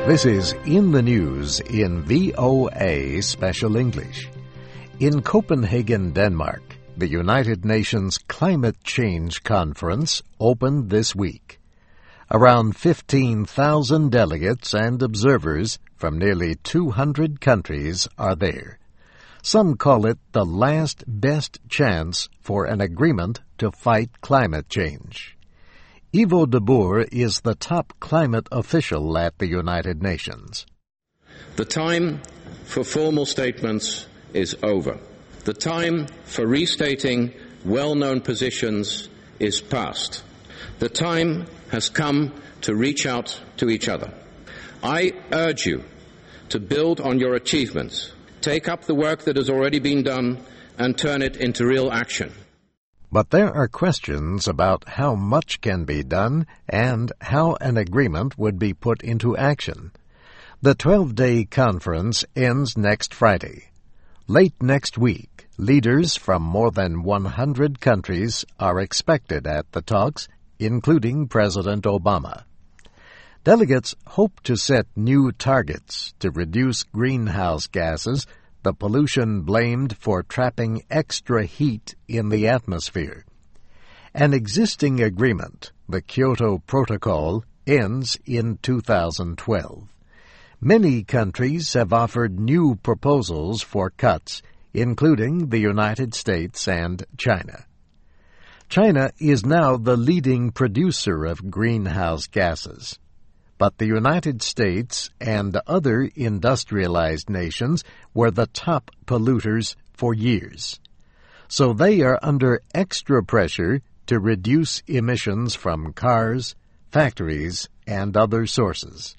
This is In the News in VOA Special English. In Copenhagen, Denmark, the United Nations Climate Change Conference opened this week. Around 15,000 delegates and observers from nearly 200 countries are there. Some call it the last best chance for an agreement to fight climate change. Ivo de Boer is the top climate official at the United Nations. The time for formal statements is over. The time for restating well-known positions is past. The time has come to reach out to each other. I urge you to build on your achievements, take up the work that has already been done, and turn it into real action. But there are questions about how much can be done and how an agreement would be put into action. The 12-day conference ends next Friday. Late next week, leaders from more than 100 countries are expected at the talks, including President Obama. Delegates hope to set new targets to reduce greenhouse gases, the pollution blamed for trapping extra heat in the atmosphere. An existing agreement, the Kyoto Protocol, ends in 2012. Many countries have offered new proposals for cuts, including the United States and China. China is now the leading producer of greenhouse gases. But the United States and other industrialized nations were the top polluters for years. So they are under extra pressure to reduce emissions from cars, factories, and other sources.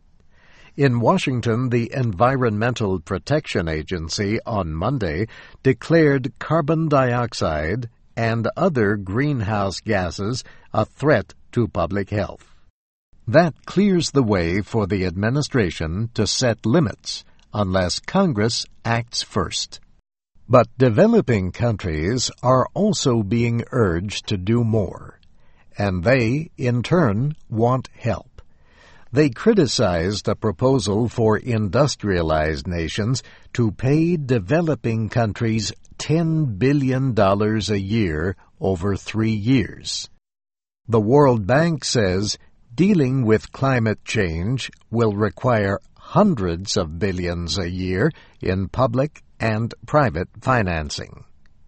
In Washington, the Environmental Protection Agency on Monday declared carbon dioxide and other greenhouse gases a threat to public health. That clears the way for the administration to set limits unless Congress acts first. But developing countries are also being urged to do more, and they, in turn, want help. They criticized a proposal for industrialized nations to pay developing countries $10 billion a year over 3 years. The World Bank says dealing with climate change will require hundreds of billions a year in public and private financing.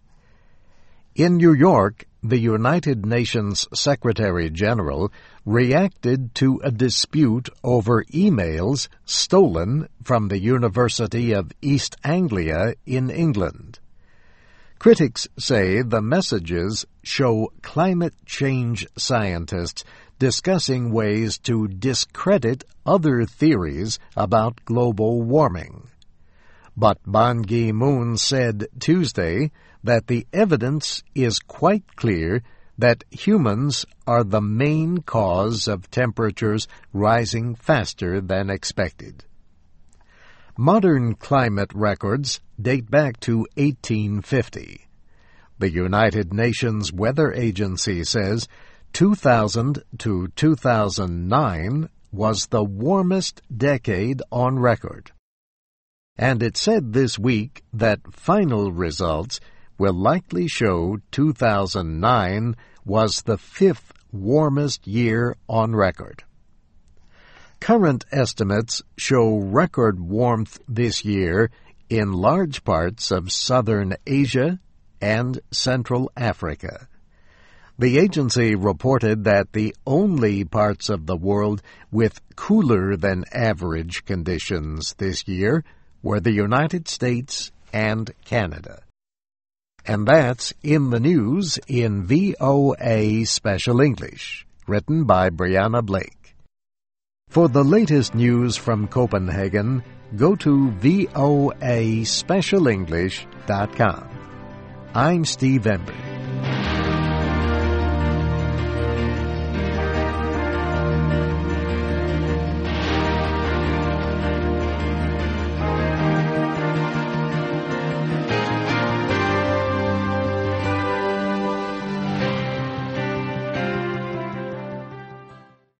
In New York, the United Nations Secretary-General reacted to a dispute over emails stolen from the University of East Anglia in England. Critics say the messages show climate change scientists discussing ways to discredit other theories about global warming. But Ban Ki-moon said Tuesday that the evidence is quite clear that humans are the main cause of temperatures rising faster than expected. Modern climate records date back to 1850. The United Nations Weather Agency says 2000 to 2009 was the warmest decade on record. And it said this week that final results will likely show 2009 was the 5th warmest year on record. Current estimates show record warmth this year in large parts of southern Asia and Central Africa. The agency reported that the only parts of the world with cooler than average conditions this year were the United States and Canada. And that's In the News in VOA Special English, written by Brianna Blake. For the latest news from Copenhagen, go to voaspecialenglish.com. I'm Steve Ember.